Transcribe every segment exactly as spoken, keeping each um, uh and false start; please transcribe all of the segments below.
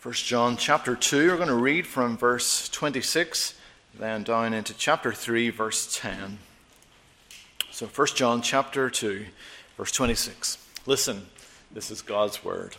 First John chapter two, we're going to read from verse twenty-six, then down into chapter three, verse ten. So First John chapter two, verse twenty-six. Listen, this is God's word.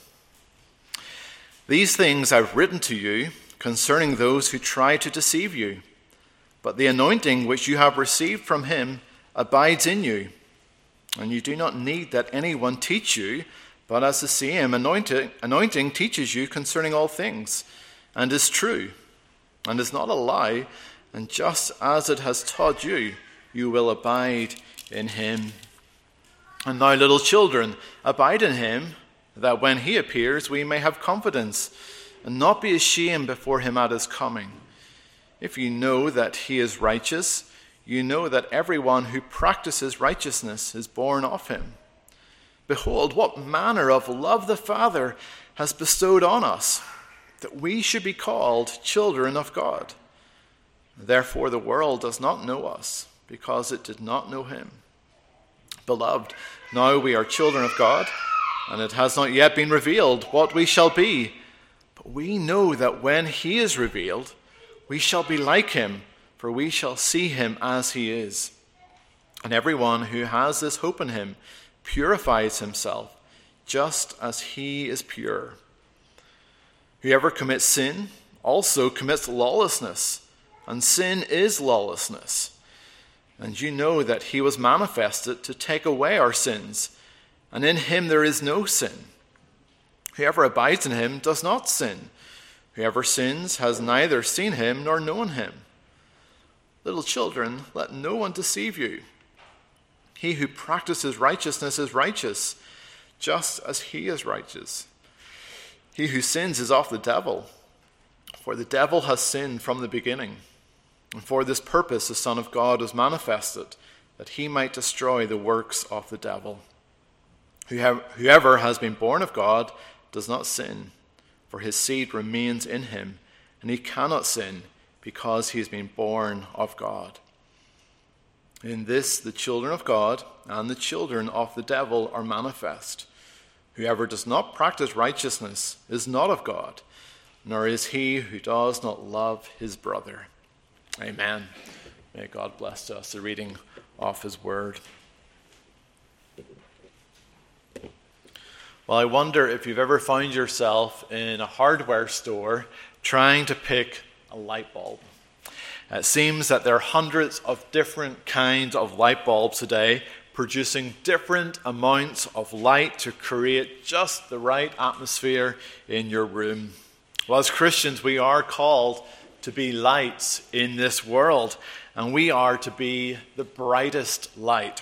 These things I've written to you concerning those who try to deceive you. But the anointing which you have received from him abides in you. And you do not need that anyone teach you, but as the same anointing, anointing teaches you concerning all things, and is true, and is not a lie, and just as it has taught you, you will abide in him. And now, little children, abide in him, that when he appears we may have confidence, and not be ashamed before him at his coming. If you know that he is righteous, you know that everyone who practices righteousness is born of him. Behold, what manner of love the Father has bestowed on us, that we should be called children of God. Therefore the world does not know us, because it did not know him. Beloved, now we are children of God, and it has not yet been revealed what we shall be. But we know that when he is revealed, we shall be like him, for we shall see him as he is. And everyone who has this hope in him purifies himself, just as he is pure. Whoever commits sin also commits lawlessness, and sin is lawlessness. And you know that he was manifested to take away our sins, and in him there is no sin. Whoever abides in him does not sin. Whoever sins has neither seen him nor known him. Little children, let no one deceive you. He who practices righteousness is righteous, just as he is righteous. He who sins is of the devil, for the devil has sinned from the beginning. And for this purpose the Son of God was manifested, that he might destroy the works of the devil. Whoever has been born of God does not sin, for his seed remains in him, and he cannot sin because he has been born of God. In this the children of God and the children of the devil are manifest. Whoever does not practice righteousness is not of God, nor is he who does not love his brother. Amen. May God bless us the reading of his word. Well, I wonder if you've ever found yourself in a hardware store trying to pick a light bulb. It seems that there are hundreds of different kinds of light bulbs today, producing different amounts of light to create just the right atmosphere in your room. Well, as Christians, we are called to be lights in this world, and we are to be the brightest light.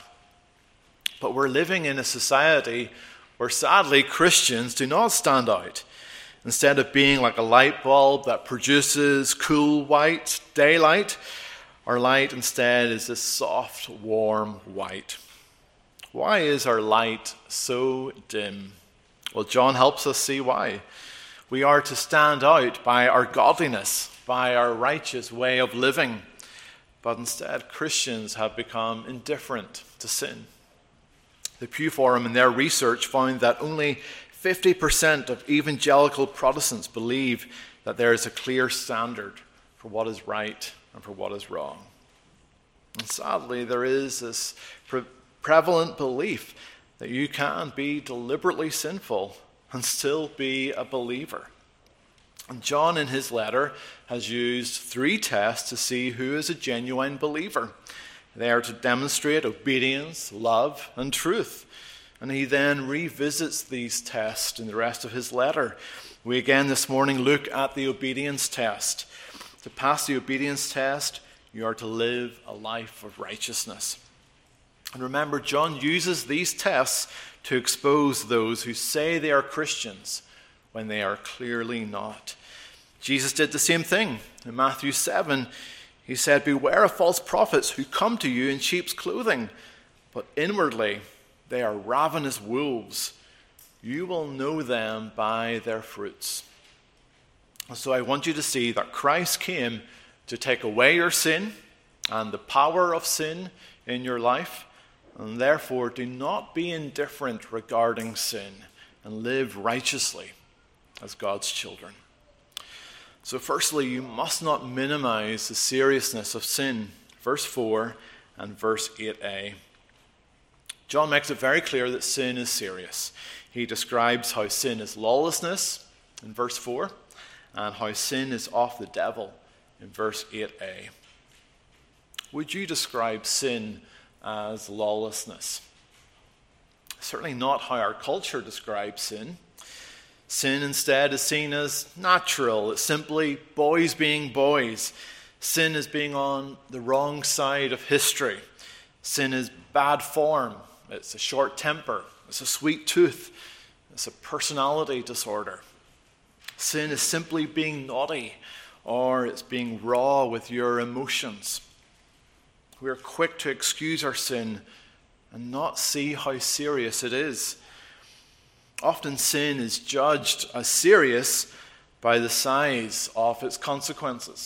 But we're living in a society where, sadly, Christians do not stand out. Instead of being like a light bulb that produces cool white daylight, our light instead is this soft, warm white. Why is our light so dim? Well, John helps us see why. We are to stand out by our godliness, by our righteous way of living. But instead, Christians have become indifferent to sin. The Pew Forum, in their research, found that only fifty percent of evangelical Protestants believe that there is a clear standard for what is right and for what is wrong. And sadly, there is this pre- prevalent belief that you can be deliberately sinful and still be a believer. And John, in his letter, has used three tests to see who is a genuine believer. They are to demonstrate obedience, love, and truth. And he then revisits these tests in the rest of his letter. We again this morning look at the obedience test. To pass the obedience test, you are to live a life of righteousness. And remember, John uses these tests to expose those who say they are Christians when they are clearly not. Jesus did the same thing. In Matthew seven, he said, "Beware of false prophets who come to you in sheep's clothing, but inwardly they are ravenous wolves. You will know them by their fruits." So I want you to see that Christ came to take away your sin and the power of sin in your life, and therefore do not be indifferent regarding sin and live righteously as God's children. So firstly, you must not minimize the seriousness of sin. Verse four and verse eight a. John makes it very clear that sin is serious. He describes how sin is lawlessness in verse four and how sin is of the devil in verse eight a. Would you describe sin as lawlessness? Certainly not how our culture describes sin. Sin instead is seen as natural. It's simply boys being boys. Sin is being on the wrong side of history. Sin is bad form. It's a short temper. It's a sweet tooth. It's a personality disorder. Sin is simply being naughty, or it's being raw with your emotions. We are quick to excuse our sin and not see how serious it is. Often sin is judged as serious by the size of its consequences.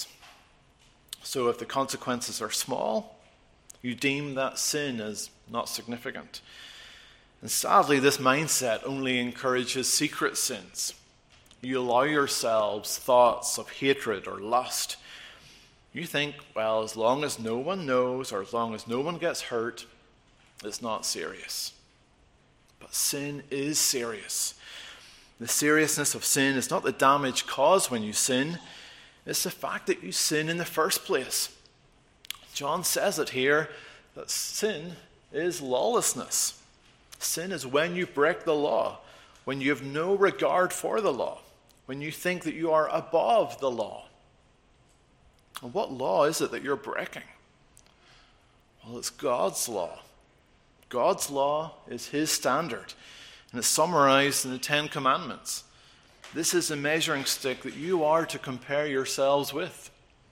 So if the consequences are small, you deem that sin as not significant. And sadly, this mindset only encourages secret sins. You allow yourselves thoughts of hatred or lust. You think, well, as long as no one knows or as long as no one gets hurt, it's not serious. But sin is serious. The seriousness of sin is not the damage caused when you sin. It's the fact that you sin in the first place. John says it here that sin is lawlessness. Sin is when you break the law, when you have no regard for the law, when you think that you are above the law. And what law is it that you're breaking? Well, it's God's law. God's law is his standard, and it's summarized in the Ten Commandments. This is a measuring stick that you are to compare yourselves with.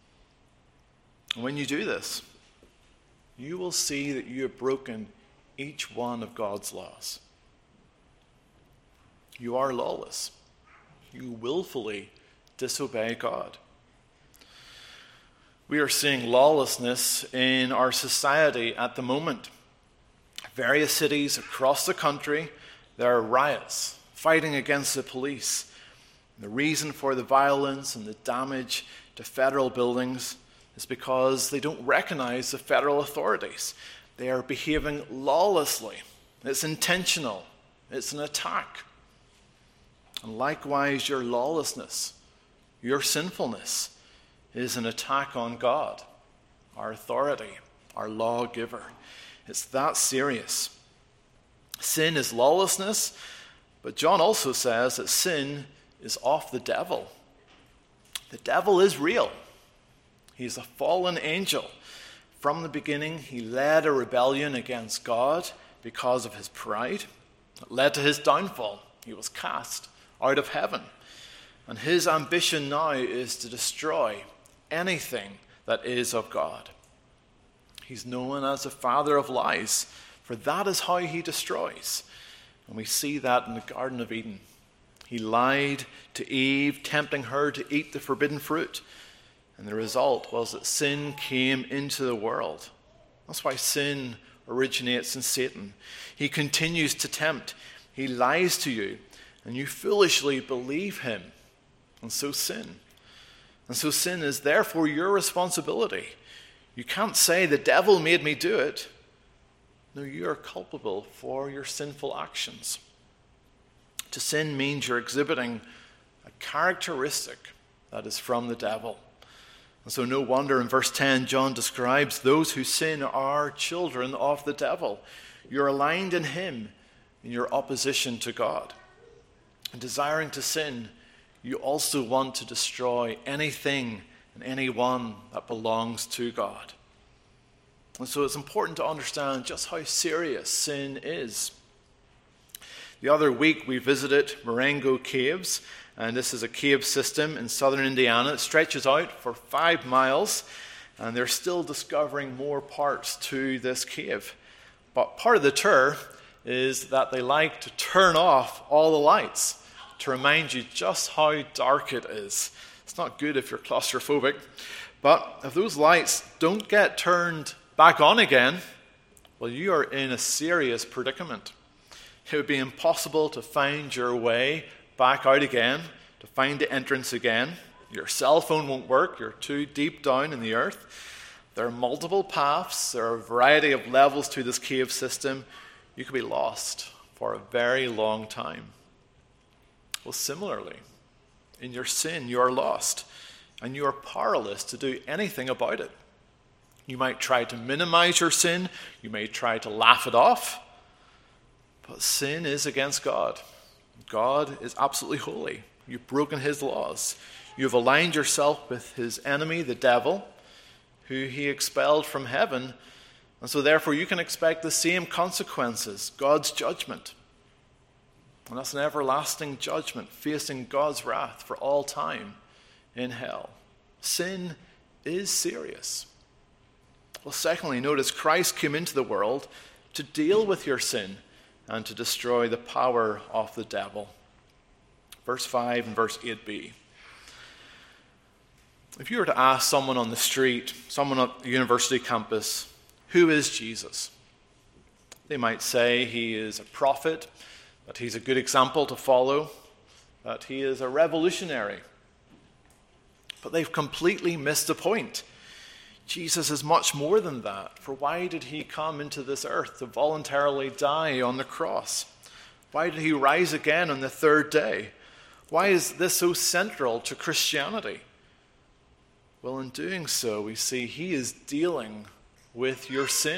And when you do this, you will see that you have broken each one of God's laws. You are lawless. You willfully disobey God. We are seeing lawlessness in our society at the moment. Various cities across the country, there are riots, fighting against the police. The reason for the violence and the damage to federal buildings is because they don't recognize the federal authorities. They are behaving lawlessly. It's intentional. It's an attack. And likewise, your lawlessness, your sinfulness, is an attack on God, our authority, our lawgiver. It's that serious. Sin is lawlessness, but John also says that sin is of the devil. The devil is real. He's a fallen angel. From the beginning, he led a rebellion against God because of his pride. It led to his downfall. He was cast out of heaven. And his ambition now is to destroy anything that is of God. He's known as the father of lies, for that is how he destroys. And we see that in the Garden of Eden. He lied to Eve, tempting her to eat the forbidden fruit. And the result was that sin came into the world. That's why sin originates in Satan. He continues to tempt. He lies to you, and you foolishly believe him, and so sin. And so sin is therefore your responsibility. You can't say, the devil made me do it. No, you are culpable for your sinful actions. To sin means you're exhibiting a characteristic that is from the devil. And so no wonder in verse ten, John describes those who sin are children of the devil. You're aligned in him in your opposition to God. And desiring to sin, you also want to destroy anything and anyone that belongs to God. And so it's important to understand just how serious sin is. The other week we visited Marengo Caves, and this is a cave system in southern Indiana. It stretches out for five miles, and they're still discovering more parts to this cave. But part of the tour is that they like to turn off all the lights to remind you just how dark it is. It's not good if you're claustrophobic, but if those lights don't get turned back on again, well, you are in a serious predicament. It would be impossible to find your way back out again, to find the entrance again. Your cell phone won't work. You're too deep down in the earth. There are multiple paths. There are a variety of levels to this cave system. You could be lost for a very long time. Well, similarly, in your sin, you are lost, and you are powerless to do anything about it. You might try to minimize your sin. You may try to laugh it off. But sin is against God. God is absolutely holy. You've broken his laws. You've aligned yourself with his enemy, the devil, who he expelled from heaven. And so therefore you can expect the same consequences, God's judgment. And that's an everlasting judgment, facing God's wrath for all time in hell. Sin is serious. Well, secondly, notice Christ came into the world to deal with your sin and to destroy the power of the devil. Verse five and verse eight b. If you were to ask someone on the street, someone at the university campus, who is Jesus? They might say he is a prophet, that he's a good example to follow, that he is a revolutionary. But they've completely missed the point. Jesus is much more than that. For why did he come into this earth to voluntarily die on the cross? Why did he rise again on the third day? Why is this so central to Christianity? Well, in doing so, we see he is dealing with your sin.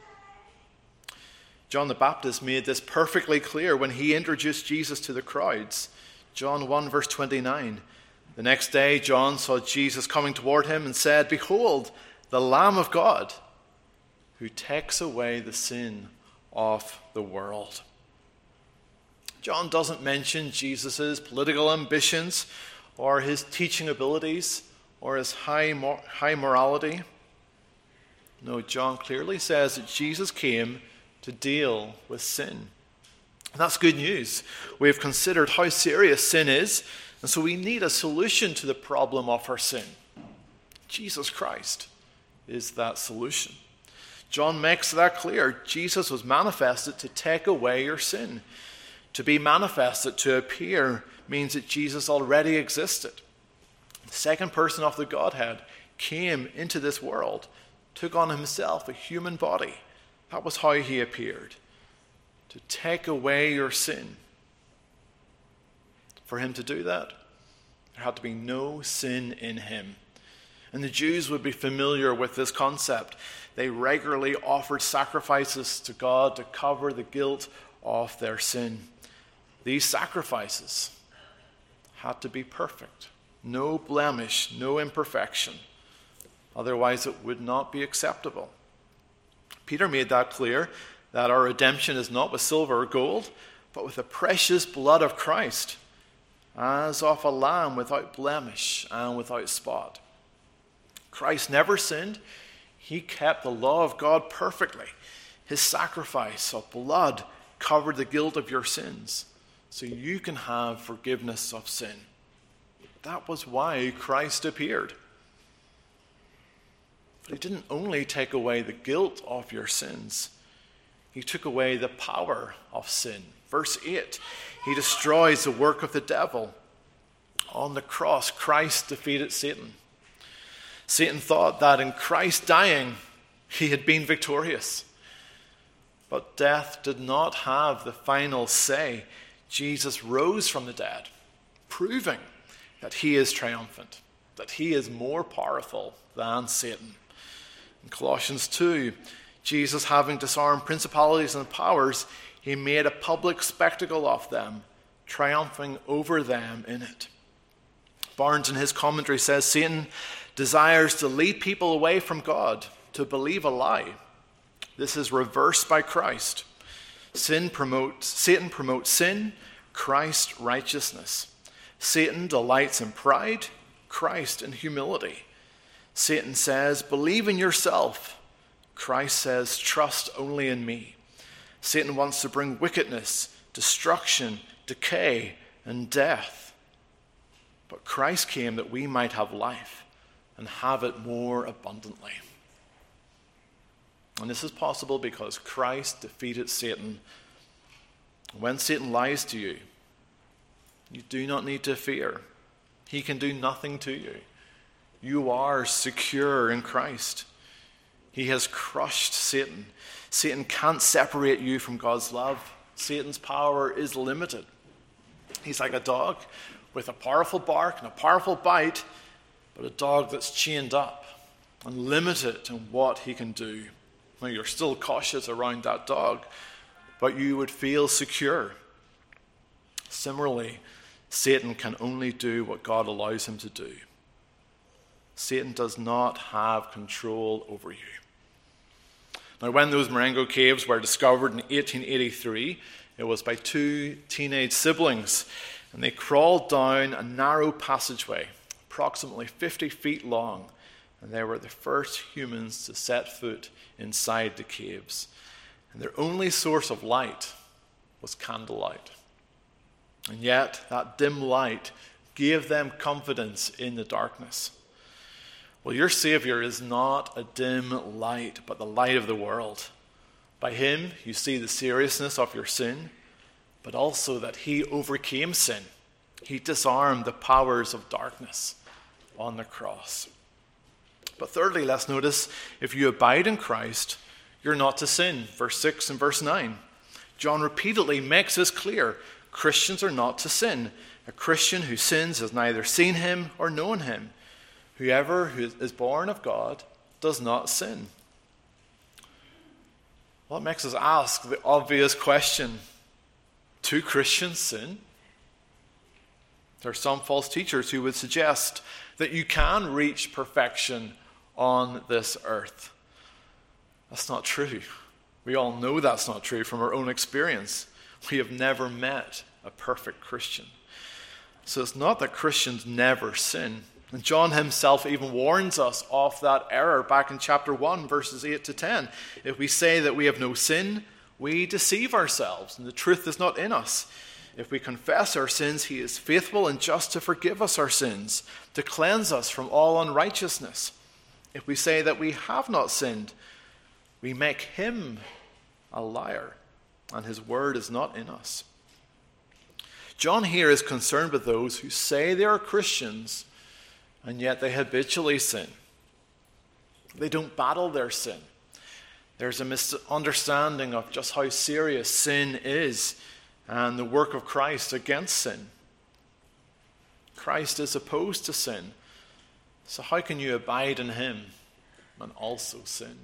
John the Baptist made this perfectly clear when he introduced Jesus to the crowds. John one, verse twenty-nine. The next day, John saw Jesus coming toward him and said, "Behold, the Lamb of God, who takes away the sin of the world." John doesn't mention Jesus' political ambitions or his teaching abilities or his high, mor- high morality. No, John clearly says that Jesus came to deal with sin. And that's good news. We've considered how serious sin is, and so we need a solution to the problem of our sin. Jesus Christ is that solution. John makes that clear. Jesus was manifested to take away your sin. To be manifested, to appear, means that Jesus already existed. The second person of the Godhead came into this world, took on himself a human body. That was how he appeared, to take away your sin. For him to do that, there had to be no sin in him. And the Jews would be familiar with this concept. They regularly offered sacrifices to God to cover the guilt of their sin. These sacrifices had to be perfect. No blemish, no imperfection. Otherwise, it would not be acceptable. Peter made that clear, that our redemption is not with silver or gold, but with the precious blood of Christ, as of a lamb without blemish and without spot. Christ never sinned. He kept the law of God perfectly. His sacrifice of blood covered the guilt of your sins, so you can have forgiveness of sin. That was why Christ appeared. But he didn't only take away the guilt of your sins. He took away the power of sin. Verse eight, he destroys the work of the devil. On the cross, Christ defeated Satan. Satan thought that in Christ dying, he had been victorious. But death did not have the final say. Jesus rose from the dead, proving that he is triumphant, that he is more powerful than Satan. In Colossians two, Jesus, having disarmed principalities and powers, he made a public spectacle of them, triumphing over them in it. Barnes, in his commentary, says Satan desires to lead people away from God, to believe a lie. This is reversed by Christ. Sin promotes, Satan promotes sin, Christ righteousness. Satan delights in pride, Christ in humility. Satan says, believe in yourself. Christ says, trust only in me. Satan wants to bring wickedness, destruction, decay, and death. But Christ came that we might have life and have it more abundantly. And this is possible because Christ defeated Satan. When Satan lies to you, you do not need to fear. He can do nothing to you. You are secure in Christ. He has crushed Satan. Satan can't separate you from God's love. Satan's power is limited. He's like a dog with a powerful bark and a powerful bite, but a dog that's chained up and limited in what he can do. Now, you're still cautious around that dog, but you would feel secure. Similarly, Satan can only do what God allows him to do. Satan does not have control over you. Now, when those Marengo caves were discovered in eighteen eighty-three, it was by two teenage siblings, and they crawled down a narrow passageway, approximately fifty feet long, and they were the first humans to set foot inside the caves. And their only source of light was candlelight. And yet, that dim light gave them confidence in the darkness. Well, your Savior is not a dim light, but the light of the world. By him, you see the seriousness of your sin, but also that he overcame sin. He disarmed the powers of darkness on the cross. But thirdly, let's notice, if you abide in Christ, you're not to sin. Verse six and verse nine. John repeatedly makes this clear. Christians are not to sin. A Christian who sins has neither seen him or known him. Whoever who is born of God does not sin. Well, it makes us ask the obvious question. Do Christians sin? There are some false teachers who would suggest that you can reach perfection on this earth. That's not true. We all know that's not true from our own experience. We have never met a perfect Christian. So it's not that Christians never sin. And John himself even warns us of that error back in chapter one, verses eight to ten. If we say that we have no sin, we deceive ourselves, and the truth is not in us. If we confess our sins, he is faithful and just to forgive us our sins, to cleanse us from all unrighteousness. If we say that we have not sinned, we make him a liar, and his word is not in us. John here is concerned with those who say they are Christians, and yet they habitually sin. They don't battle their sin. There's a misunderstanding of just how serious sin is and the work of Christ against sin. Christ is opposed to sin. So how can you abide in him and also sin?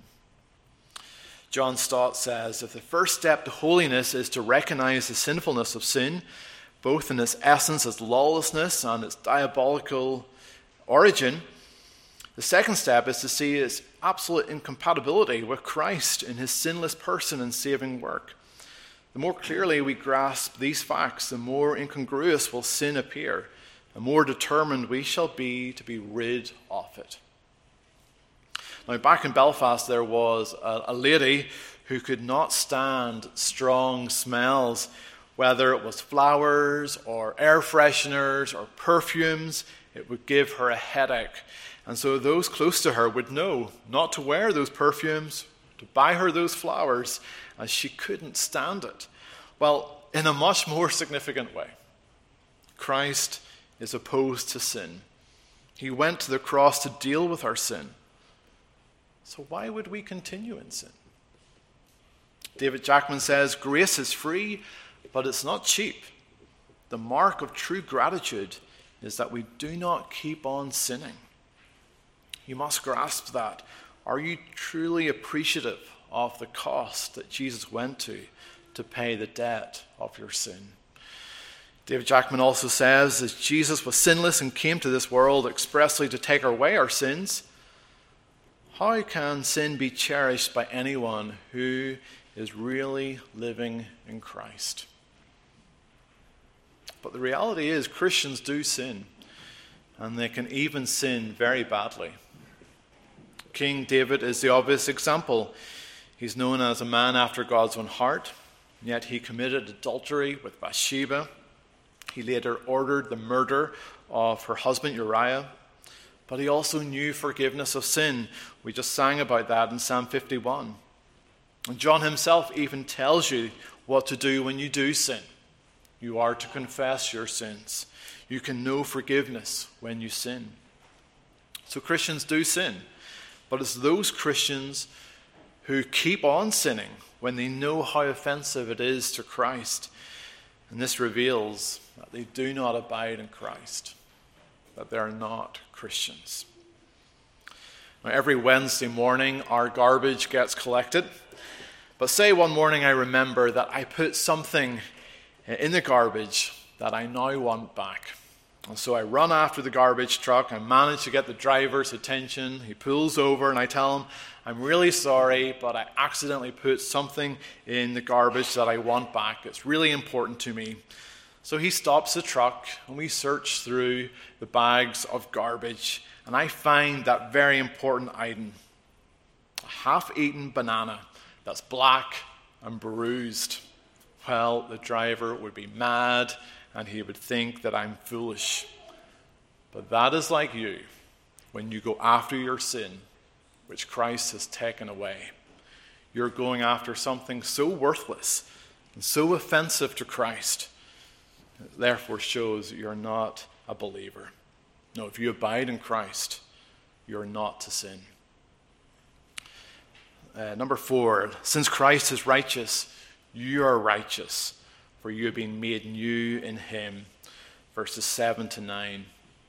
John Stott says, if the first step to holiness is to recognize the sinfulness of sin, both in its essence as lawlessness and its diabolical origin, the second step is to see its absolute incompatibility with Christ in his sinless person and saving work. The more clearly we grasp these facts, the more incongruous will sin appear, the more determined we shall be to be rid of it. Now, back in Belfast, there was a, a lady who could not stand strong smells, whether it was flowers or air fresheners or perfumes. It would give her a headache. And so those close to her would know not to wear those perfumes, to buy her those flowers, as she couldn't stand it. Well, in a much more significant way, Christ is opposed to sin. He went to the cross to deal with our sin. So why would we continue in sin? David Jackman says, grace is free, but it's not cheap. The mark of true gratitude is that we do not keep on sinning. You must grasp that. Are you truly appreciative of the cost that Jesus went to to pay the debt of your sin? David Jackman also says that Jesus was sinless and came to this world expressly to take away our sins. How can sin be cherished by anyone who is really living in Christ? But the reality is Christians do sin, and they can even sin very badly. King David is the obvious example. He's known as a man after God's own heart, yet he committed adultery with Bathsheba. He later ordered the murder of her husband Uriah, but he also knew forgiveness of sin. We just sang about that in Psalm fifty-one. And John himself even tells you what to do when you do sin. You are to confess your sins. You can know forgiveness when you sin. So Christians do sin, but it's those Christians who keep on sinning when they know how offensive it is to Christ. And this reveals that they do not abide in Christ, that they are not Christians. Now, every Wednesday morning, our garbage gets collected. But say one morning I remember that I put something in the garbage that I now want back. And so I run after the garbage truck. I manage to get the driver's attention. He pulls over and I tell him, I'm really sorry, but I accidentally put something in the garbage that I want back. It's really important to me. So he stops the truck and we search through the bags of garbage. And I find that very important item, a half-eaten banana that's black and bruised. Well, the driver would be mad and he would think that I'm foolish. But that is like you when you go after your sin, which Christ has taken away. You're going after something so worthless and so offensive to Christ. It therefore shows that you're not a believer. No, if you abide in Christ, you're not to sin. Uh, number four, since Christ is righteous, you are righteous, for you have been made new in him. Verses seven to nine.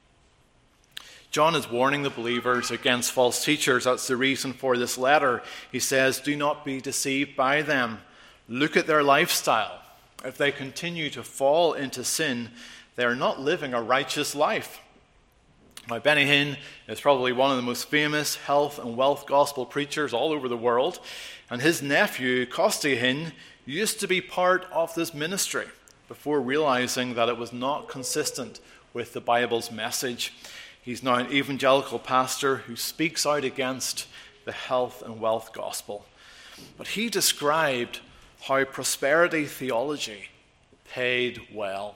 John is warning the believers against false teachers. That's the reason for this letter. He says, do not be deceived by them. Look at their lifestyle. If they continue to fall into sin, they are not living a righteous life. Now, Benny Hinn is probably one of the most famous health and wealth gospel preachers all over the world. And his nephew, Costi Hinn, used to be part of this ministry before realizing that it was not consistent with the Bible's message. He's now an evangelical pastor who speaks out against the health and wealth gospel. But he described how prosperity theology paid well.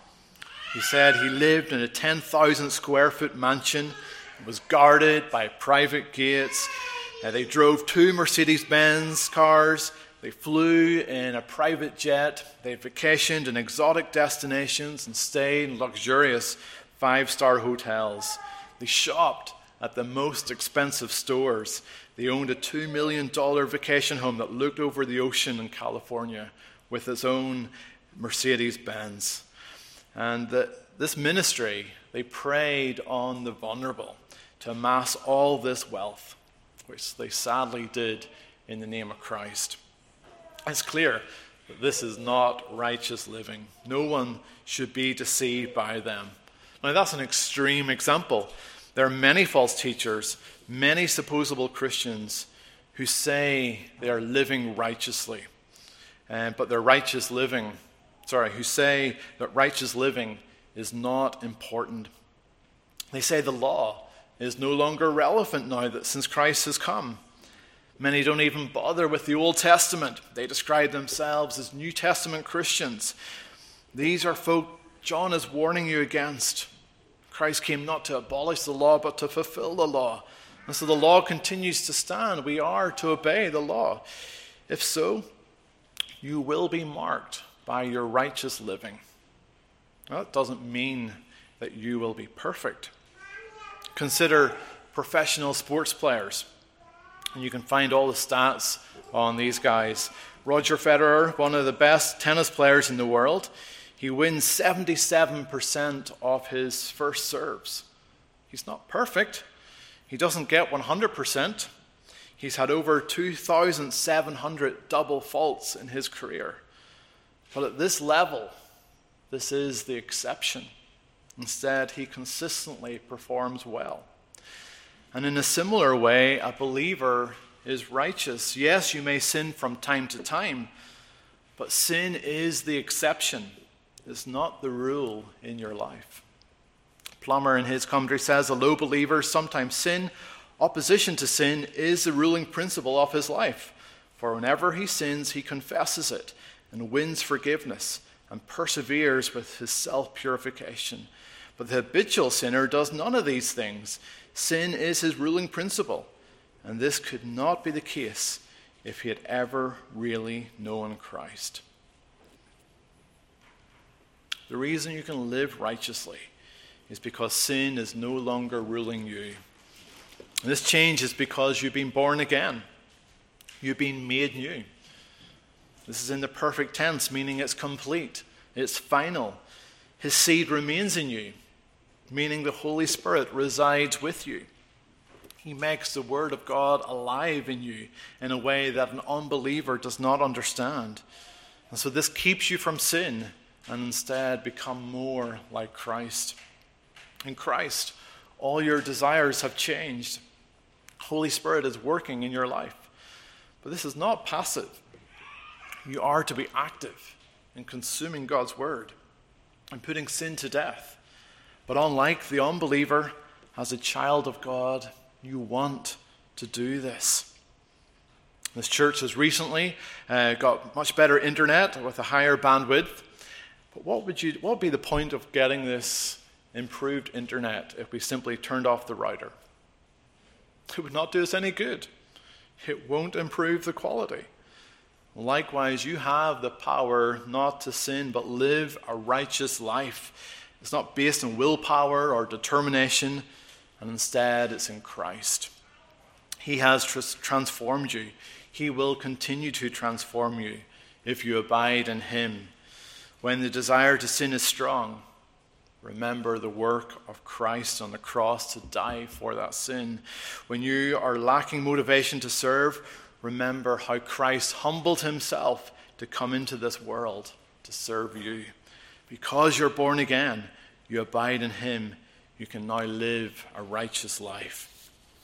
He said he lived in a ten thousand square foot mansion, was guarded by private gates. Uh, they drove two Mercedes-Benz cars. They flew in a private jet. They vacationed in exotic destinations and stayed in luxurious five-star hotels. They shopped at the most expensive stores. They owned a two million dollars vacation home that looked over the ocean in California with its own Mercedes-Benz. And the, this ministry, they preyed on the vulnerable to amass all this wealth, which they sadly did in the name of Christ. It's clear that this is not righteous living. No one should be deceived by them. Now, that's an extreme example. There are many false teachers, many supposable Christians who say they are living righteously, uh, but their righteous living, sorry, who say that righteous living is not important. They say the law is no longer relevant now that since Christ has come. Many don't even bother with the Old Testament. They describe themselves as New Testament Christians. These are folk John is warning you against. Christ came not to abolish the law, but to fulfill the law. And so the law continues to stand. We are to obey the law. If so, you will be marked by your righteous living. Well, that doesn't mean that you will be perfect. Consider professional sports players. And you can find all the stats on these guys. Roger Federer, one of the best tennis players in the world, he wins seventy-seven percent of his first serves. He's not perfect. He doesn't get one hundred percent. He's had over two thousand seven hundred double faults in his career. But at this level, this is the exception. Instead, he consistently performs well. And in a similar way, a believer is righteous. Yes, you may sin from time to time, but sin is the exception. It's not the rule in your life. Plummer in his commentary says, although believers sometimes sin, opposition to sin is the ruling principle of his life. For whenever he sins, he confesses it and wins forgiveness and perseveres with his self-purification. But the habitual sinner does none of these things. Sin is his ruling principle, and this could not be the case if he had ever really known Christ. The reason you can live righteously is because sin is no longer ruling you. And this change is because you've been born again. You've been made new. This is in the perfect tense, meaning it's complete. It's final. His seed remains in you, meaning the Holy Spirit resides with you. He makes the Word of God alive in you in a way that an unbeliever does not understand. And so this keeps you from sin and instead become more like Christ. In Christ, all your desires have changed. Holy Spirit is working in your life. But this is not passive. You are to be active in consuming God's Word and putting sin to death. But unlike the unbeliever, as a child of God, you want to do this. This church has recently uh, got much better internet with a higher bandwidth. But what would you? What would be the point of getting this improved internet if we simply turned off the router? It would not do us any good. It won't improve the quality. Likewise, you have the power not to sin, but live a righteous life. It's not based on willpower or determination, and instead it's in Christ. He has tr- transformed you. He will continue to transform you if you abide in Him. When the desire to sin is strong, remember the work of Christ on the cross to die for that sin. When you are lacking motivation to serve, remember how Christ humbled Himself to come into this world to serve you. Because you're born again, you abide in Him, you can now live a righteous life.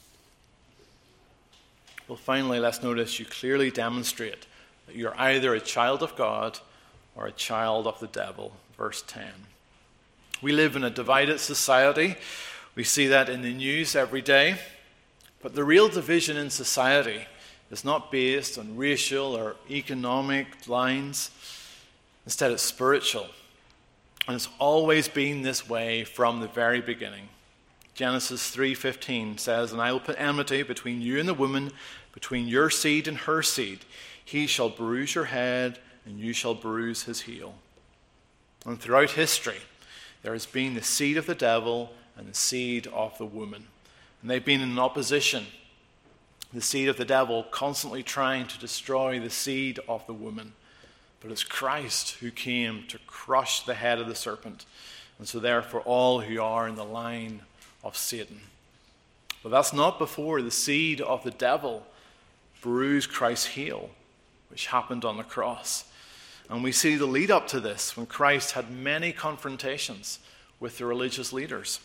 Well, finally, let's notice you clearly demonstrate that you're either a child of God or a child of the devil. Verse ten. We live in a divided society. We see that in the news every day. But the real division in society is not based on racial or economic lines. Instead, it's spiritual. And it's always been this way from the very beginning. Genesis three fifteen says, "And I will put enmity between you and the woman, between your seed and her seed. He shall bruise your head, and you shall bruise his heel." And throughout history, there has been the seed of the devil and the seed of the woman. And they've been in opposition. The seed of the devil constantly trying to destroy the seed of the woman. But it's Christ who came to crush the head of the serpent. And so therefore all who are in the line of Satan. But that's not before the seed of the devil bruised Christ's heel, which happened on the cross. And we see the lead up to this when Christ had many confrontations with the religious leaders.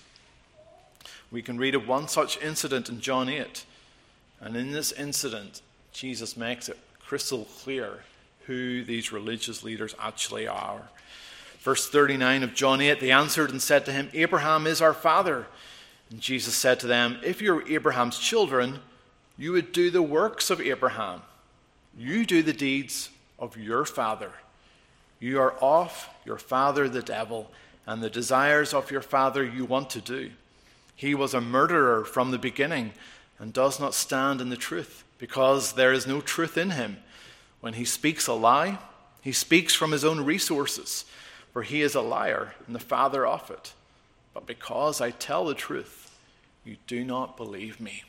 We can read of one such incident in John eight. And in this incident, Jesus makes it crystal clear who these religious leaders actually are. Verse thirty-nine of John eight, they answered and said to him, "Abraham is our father." And Jesus said to them, "If you were Abraham's children, you would do the works of Abraham. You do the deeds of your father. You are of your father the devil, and the desires of your father you want to do. He was a murderer from the beginning and does not stand in the truth, because there is no truth in him. When he speaks a lie, he speaks from his own resources, for he is a liar and the father of it. But because I tell the truth, you do not believe me."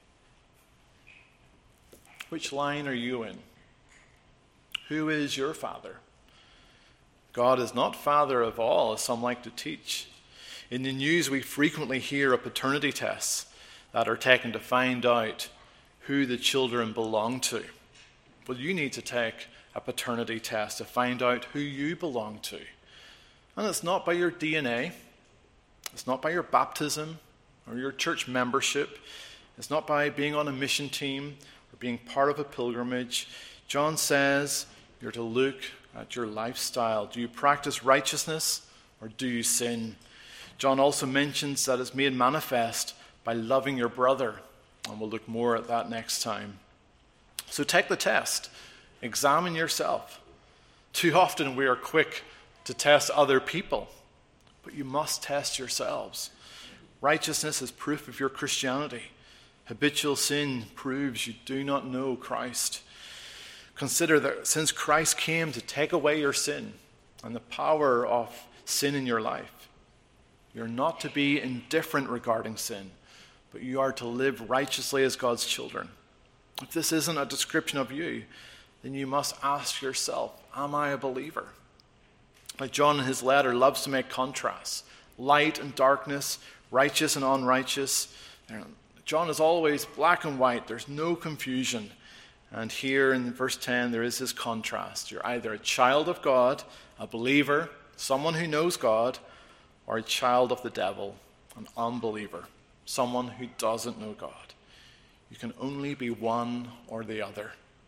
Which line are you in? Who is your father? God is not father of all, as some like to teach. In the news, we frequently hear of paternity tests that are taken to find out who the children belong to. But you need to take a paternity test to find out who you belong to. And it's not by your D N A. It's not by your baptism or your church membership. It's not by being on a mission team or being part of a pilgrimage. John says you're to look at your lifestyle. Do you practice righteousness or do you sin? John also mentions that it's made manifest by loving your brother. And we'll look more at that next time. So take the test. Examine yourself. Too often we are quick to test other people, but you must test yourselves. Righteousness is proof of your Christianity. Habitual sin proves you do not know Christ. Consider that since Christ came to take away your sin and the power of sin in your life, You're not to be indifferent regarding sin, but you are to live righteously as God's children. If this isn't a description of you, then you must ask yourself, am I a believer? Like John in his letter loves to make contrasts, light and darkness, righteous and unrighteous. John is always black and white. There's no confusion. And here in verse ten, there is this contrast. You're either a child of God, a believer, someone who knows God, or a child of the devil, an unbeliever, someone who doesn't know God. You can only be one or the other.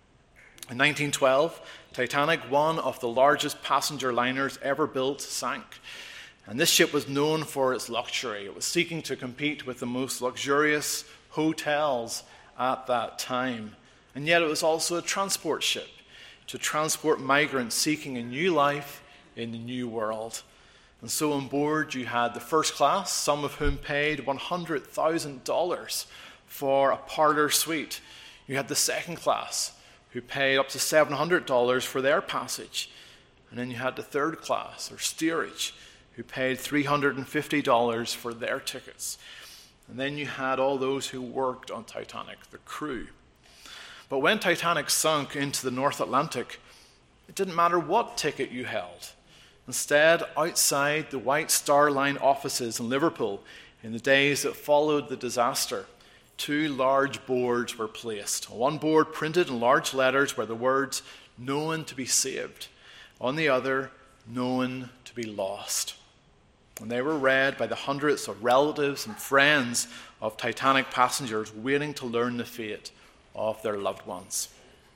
In nineteen twelve, Titanic, one of the largest passenger liners ever built, sank. And this ship was known for its luxury. It was seeking to compete with the most luxurious hotels at that time. And yet it was also a transport ship to transport migrants seeking a new life in the new world. And so on board you had the first class, some of whom paid one hundred thousand dollars for a parlor suite. You had the second class, who paid up to seven hundred dollars for their passage. And then you had the third class, or steerage, who paid three hundred fifty dollars for their tickets. And then you had all those who worked on Titanic, the crew. But when Titanic sunk into the North Atlantic, it didn't matter what ticket you held. Instead, outside the White Star Line offices in Liverpool, in the days that followed the disaster, two large boards were placed. On one board, printed in large letters, were the words, "Known to be saved." On the other, "Known to be lost." And they were read by the hundreds of relatives and friends of Titanic passengers waiting to learn the fate of their loved ones.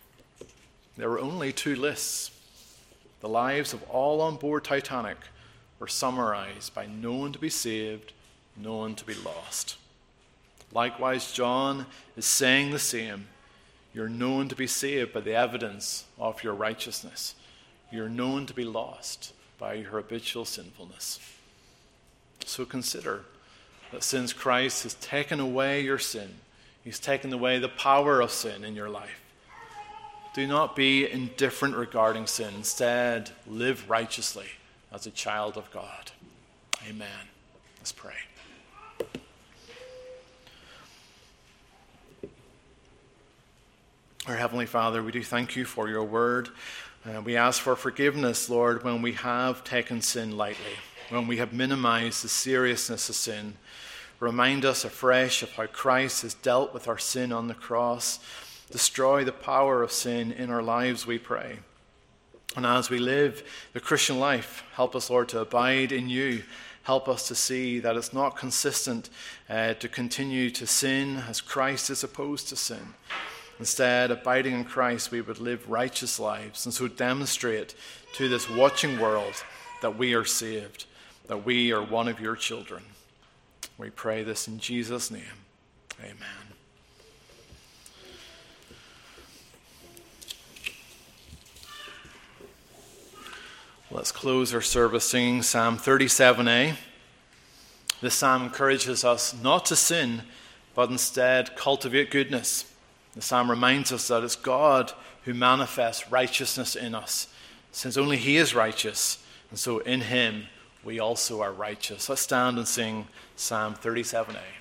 There were only two lists. The lives of all on board Titanic were summarized by known to be saved, known to be lost. Likewise, John is saying the same. You're known to be saved by the evidence of your righteousness. You're known to be lost by your habitual sinfulness. So consider that since Christ has taken away your sin, he's taken away the power of sin in your life. Do not be indifferent regarding sin. Instead, live righteously as a child of God. Amen. Let's pray. Our Heavenly Father, we do thank you for your word. Uh, we ask for forgiveness, Lord, when we have taken sin lightly, when we have minimized the seriousness of sin. Remind us afresh of how Christ has dealt with our sin on the cross. Destroy the power of sin in our lives, we pray. And as we live the Christian life, help us, Lord, to abide in you. Help us to see that it's not consistent uh, to continue to sin as Christ is opposed to sin. Instead, abiding in Christ, we would live righteous lives and so demonstrate to this watching world that we are saved, that we are one of your children. We pray this in Jesus' name. Amen. Let's close our service singing Psalm thirty-seven A. This psalm encourages us not to sin, but instead cultivate goodness. The psalm reminds us that it's God who manifests righteousness in us, since only he is righteous, and so in him we also are righteous. Let's stand and sing Psalm thirty-seven A.